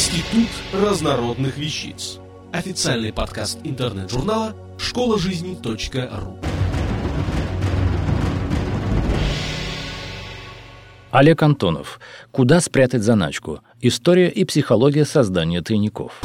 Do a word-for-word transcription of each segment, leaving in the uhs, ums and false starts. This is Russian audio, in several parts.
Институт разнородных вещиц. Официальный подкаст интернет-журнала школа жизни точка ру. Олег Антонов. Куда спрятать заначку? История и психология создания тайников.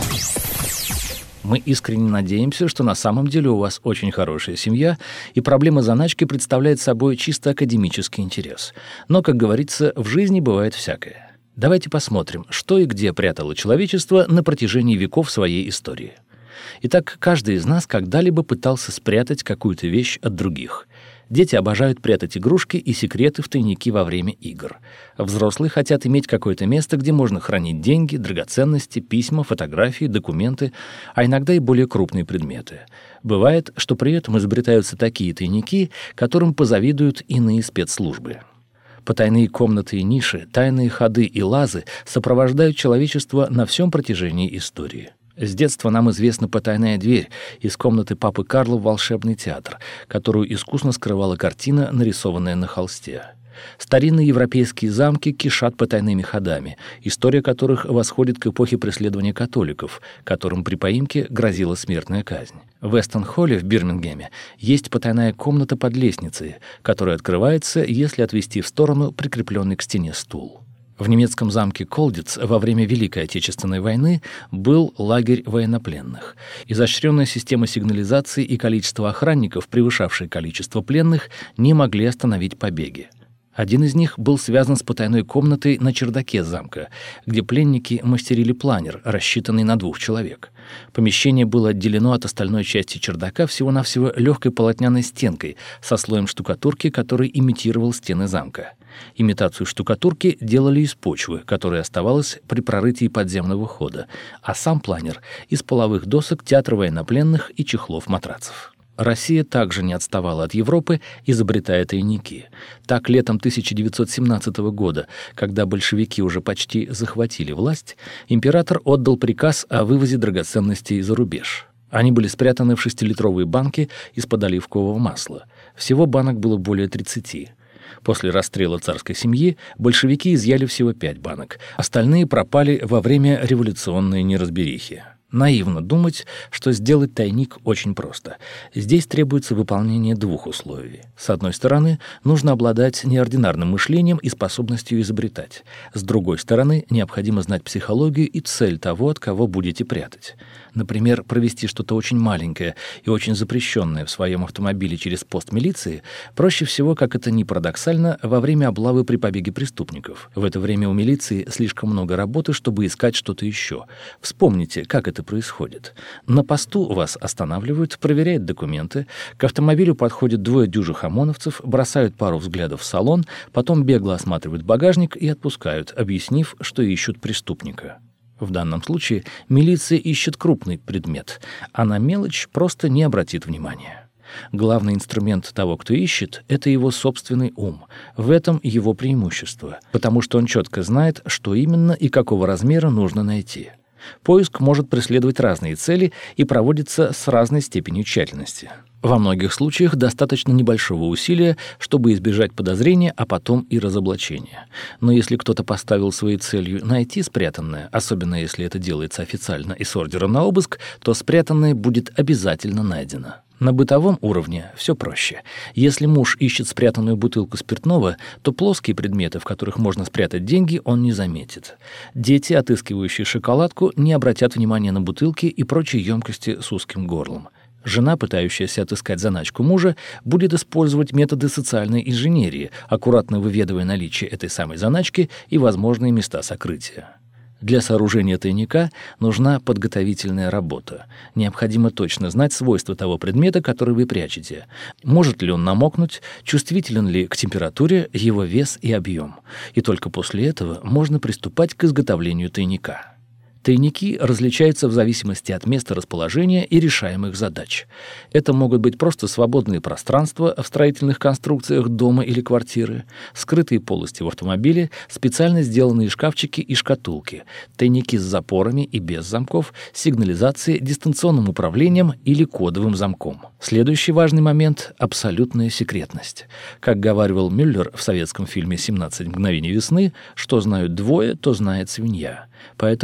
Мы искренне надеемся, что на самом деле у вас очень хорошая семья, и проблема заначки представляет собой чисто академический интерес. Но, как говорится, в жизни бывает всякое. Давайте посмотрим, что и где прятало человечество на протяжении веков своей истории. Итак, каждый из нас когда-либо пытался спрятать какую-то вещь от других. Дети обожают прятать игрушки и секреты в тайники во время игр. Взрослые хотят иметь какое-то место, где можно хранить деньги, драгоценности, письма, фотографии, документы, а иногда и более крупные предметы. Бывает, что при этом изобретаются такие тайники, которым позавидуют иные спецслужбы. Потайные комнаты и ниши, тайные ходы и лазы сопровождают человечество на всем протяжении истории. С детства нам известна потайная дверь из комнаты папы Карла в волшебный театр, которую искусно скрывала картина, нарисованная на холсте. Старинные европейские замки кишат потайными ходами, история которых восходит к эпохе преследования католиков, которым при поимке грозила смертная казнь. В Эстон-Холле в Бирмингеме есть потайная комната под лестницей, которая открывается, если отвести в сторону прикрепленный к стене стул. В немецком замке Колдиц во время Великой Отечественной войны был лагерь военнопленных. Изощренная система сигнализации и количество охранников, превышавшее количество пленных, не могли остановить побеги. Один из них был связан с потайной комнатой на чердаке замка, где пленники мастерили планер, рассчитанный на двух человек. Помещение было отделено от остальной части чердака всего-навсего легкой полотняной стенкой со слоем штукатурки, который имитировал стены замка. Имитацию штукатурки делали из почвы, которая оставалась при прорытии подземного хода, а сам планер — из половых досок театра военнопленных и чехлов матрацев. Россия также не отставала от Европы, изобретая тайники. Так, летом тысяча девятьсот семнадцатого года, когда большевики уже почти захватили власть, император отдал приказ о вывозе драгоценностей за рубеж. Они были спрятаны в шестилитровые банки из-под оливкового масла. Всего банок было более тридцати. После расстрела царской семьи большевики изъяли всего пять банок. Остальные пропали во время революционной неразберихи. Наивно думать, что сделать тайник очень просто. Здесь требуется выполнение двух условий. С одной стороны, нужно обладать неординарным мышлением и способностью изобретать. С другой стороны, необходимо знать психологию и цель того, от кого будете прятать. Например, провести что-то очень маленькое и очень запрещенное в своем автомобиле через пост милиции проще всего, как это ни парадоксально, во время облавы при побеге преступников. В это время у милиции слишком много работы, чтобы искать что-то еще. Вспомните, как это происходит. На посту вас останавливают, проверяют документы, к автомобилю подходят двое дюжих ОМОНовцев, бросают пару взглядов в салон, потом бегло осматривают багажник и отпускают, объяснив, что ищут преступника. В данном случае милиция ищет крупный предмет, а на мелочь просто не обратит внимания. Главный инструмент того, кто ищет, — это его собственный ум. В этом его преимущество, потому что он четко знает, что именно и какого размера нужно найти. Поиск может преследовать разные цели и проводится с разной степенью тщательности. Во многих случаях достаточно небольшого усилия, чтобы избежать подозрения, а потом и разоблачения. Но если кто-то поставил своей целью найти спрятанное, особенно если это делается официально и с ордером на обыск, то спрятанное будет обязательно найдено. На бытовом уровне все проще. Если муж ищет спрятанную бутылку спиртного, то плоские предметы, в которых можно спрятать деньги, он не заметит. Дети, отыскивающие шоколадку, не обратят внимания на бутылки и прочие емкости с узким горлом. Жена, пытающаяся отыскать заначку мужа, будет использовать методы социальной инженерии, аккуратно выведывая наличие этой самой заначки и возможные места сокрытия. Для сооружения тайника нужна подготовительная работа. Необходимо точно знать свойства того предмета, который вы прячете. Может ли он намокнуть, чувствителен ли к температуре, его вес и объем. И только после этого можно приступать к изготовлению тайника. Тайники различаются в зависимости от места расположения и решаемых задач. Это могут быть просто свободные пространства в строительных конструкциях дома или квартиры, скрытые полости в автомобиле, специально сделанные шкафчики и шкатулки, тайники с запорами и без замков, сигнализацией, дистанционным управлением или кодовым замком. Следующий важный момент — абсолютная секретность. Как говаривал Мюллер в советском фильме «семнадцать мгновений весны», что знают двое, то знает свинья. Поэтому не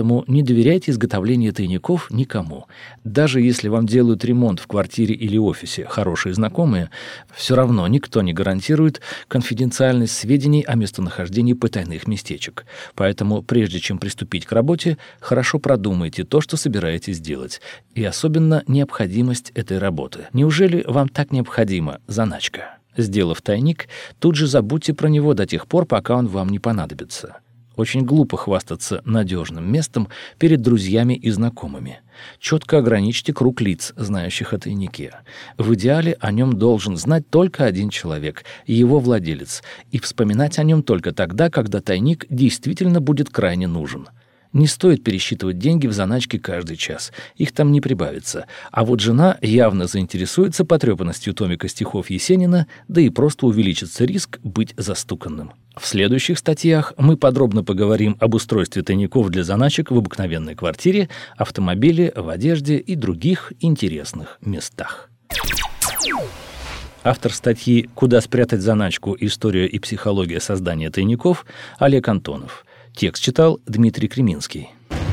доверяйте изготовление тайников никому. Даже если вам делают ремонт в квартире или офисе хорошие знакомые, все равно никто не гарантирует конфиденциальность сведений о местонахождении потайных местечек. Поэтому, прежде чем приступить к работе, хорошо продумайте то, что собираетесь делать, и особенно необходимость этой работы. Неужели вам так необходима заначка? Сделав тайник, тут же забудьте про него до тех пор, пока он вам не понадобится. Очень глупо хвастаться надежным местом перед друзьями и знакомыми. Четко ограничьте круг лиц, знающих о тайнике. В идеале о нем должен знать только один человек, его владелец, и вспоминать о нем только тогда, когда тайник действительно будет крайне нужен. Не стоит пересчитывать деньги в заначке каждый час, их там не прибавится. А вот жена явно заинтересуется потрепанностью томика стихов Есенина, да и просто увеличится риск быть застуканным. В следующих статьях мы подробно поговорим об устройстве тайников для заначек в обыкновенной квартире, автомобиле, в одежде и других интересных местах. Автор статьи «Куда спрятать заначку. История и психология создания тайников» Олег Антонов. Текст читал Дмитрий Креминский.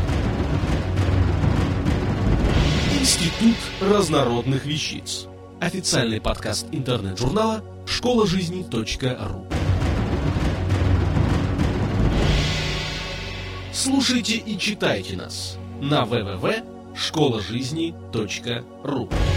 Институт разнородных вещиц. Официальный подкаст интернет-журнала школа жизни точка ру. Слушайте и читайте нас на дабл ю дабл ю дабл ю точка школа жизни точка ру.